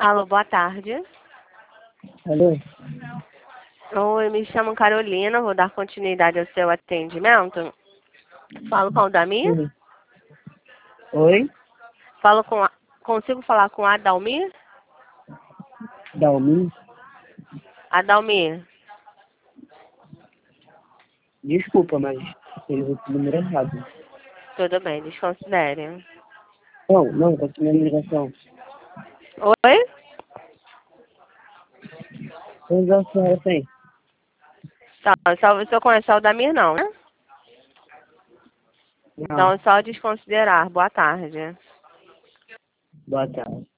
Alô, boa tarde. Alô? Oi, me chamo Carolina, vou dar continuidade ao seu atendimento. Falo com o Adalmir? Sim. Oi? Consigo falar com a Adalmir? Dalmin? Adalmir, Desculpa, mas fez o número errado. tudo bem, desconsidere. Não, continua a ligação. Oi? Quantos anos a senhora tem? Tá, só o senhor conhece o Adalmir não, né? Não. Então, só desconsiderar. Boa tarde. Boa tarde.